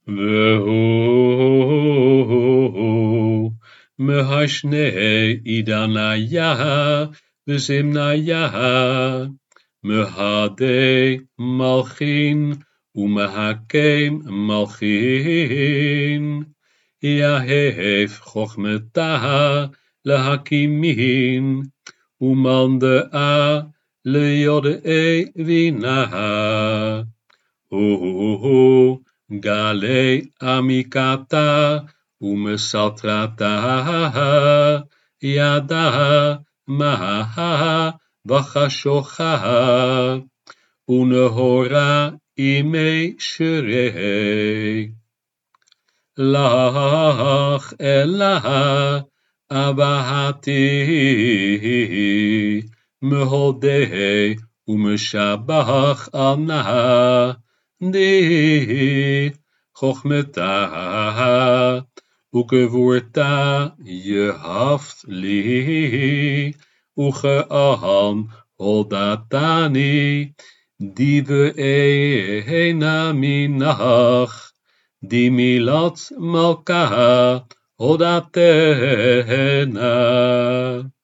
והוא מהשני עידניה וזמניה מהדי מלכין ומהקים מלכין יהב חוכמתה להקימין ומנדעה ליודעי בינה הוא גלי עמיקתה ומסתרתה ידע מה בחשוכה ונהורה ימי שרי לך אלה אבהתי מהודה ומשבח ענה די חוכמתה וגבורתה יהבת לי וכעם הודתני דברי נמינך דמילת מלכה הודתנה